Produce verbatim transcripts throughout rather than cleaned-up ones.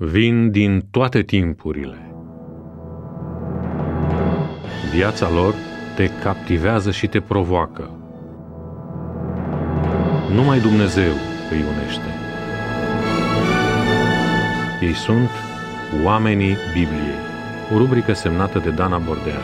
vin din toate timpurile. Viața lor te captivează și te provoacă. Numai Dumnezeu îi unește. Ei sunt Oamenii Bibliei, o rubrică semnată de Dana Bordean.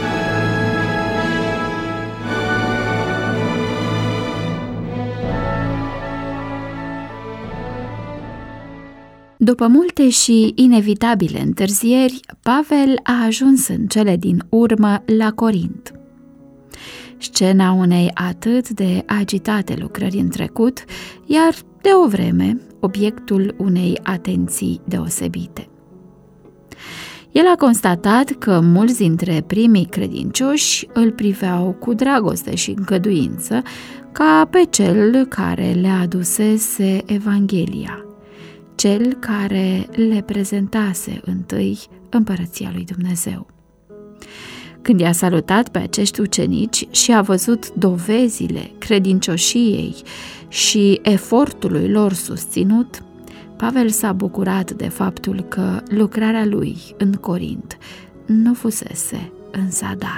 După multe și inevitabile întârzieri, Pavel a ajuns în cele din urmă la Corint. Scena unei atât de agitate lucrări în trecut, iar de o vreme obiectul unei atenții deosebite. El a constatat că mulți dintre primii credincioși îl priveau cu dragoste și încăduință ca pe cel care le adusese Evanghelia, cel care le prezentase întâi împărăția lui Dumnezeu. Când i-a salutat pe acești ucenici și a văzut dovezile credincioșiei și efortului lor susținut, Pavel s-a bucurat de faptul că lucrarea lui în Corint nu fusese în zadar.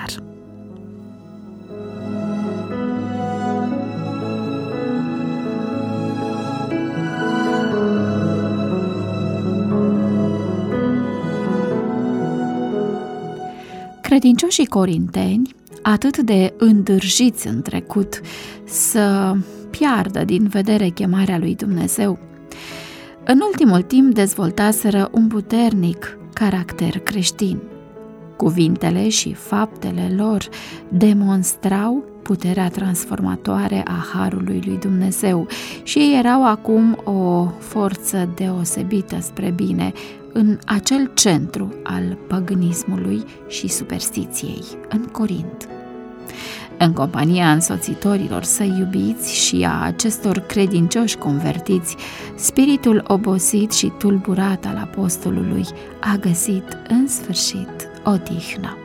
Credincioșii corinteni, atât de îndârjiți în trecut să piardă din vedere chemarea lui Dumnezeu, în ultimul timp dezvoltaseră un puternic caracter creștin. Cuvintele și faptele lor demonstrau puterea transformatoare a harului lui Dumnezeu și ei erau acum o forță deosebită spre bine în acel centru al păgânismului și superstiției, în Corint. În compania însoțitorilor săi iubiți și a acestor credincioși convertiți, spiritul obosit și tulburat al apostolului a găsit în sfârșit odihnă.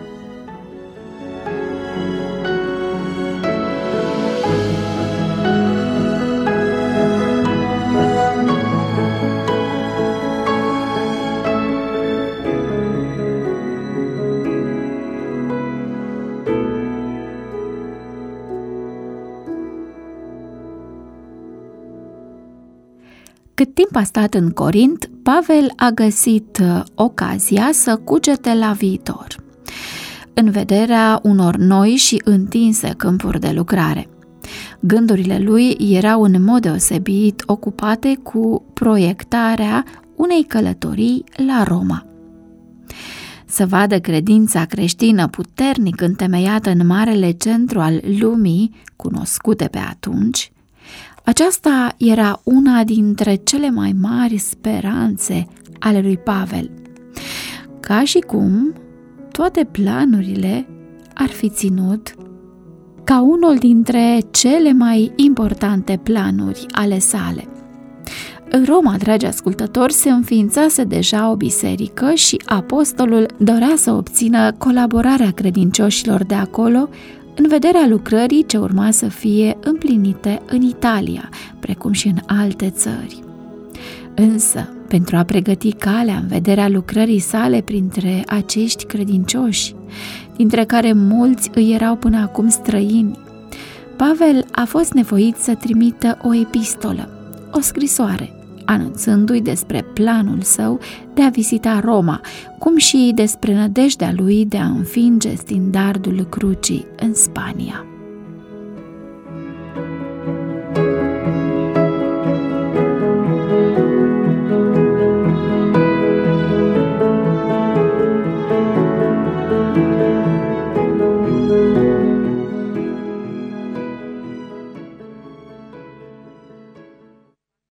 Cât timp a stat în Corint, Pavel a găsit ocazia să cugete la viitor, în vederea unor noi și întinse câmpuri de lucrare. Gândurile lui erau în mod deosebit ocupate cu proiectarea unei călătorii la Roma. Să vadă credința creștină puternic întemeiată în marele centru al lumii, cunoscute pe atunci, aceasta era una dintre cele mai mari speranțe ale lui Pavel, ca și cum toate planurile ar fi ținut ca unul dintre cele mai importante planuri ale sale. În Roma, dragi ascultători, se înființase deja o biserică și apostolul dorea să obțină colaborarea credincioșilor de acolo în vederea lucrării ce urma să fie împlinite în Italia, precum și în alte țări. Însă, pentru a pregăti calea în vederea lucrării sale printre acești credincioși, dintre care mulți îi erau până acum străini, Pavel a fost nevoit să trimită o epistolă, o scrisoare, anunțându-i despre planul său de a vizita Roma, cum și despre nădejdea lui de a înfinge stindardul crucii în Spania.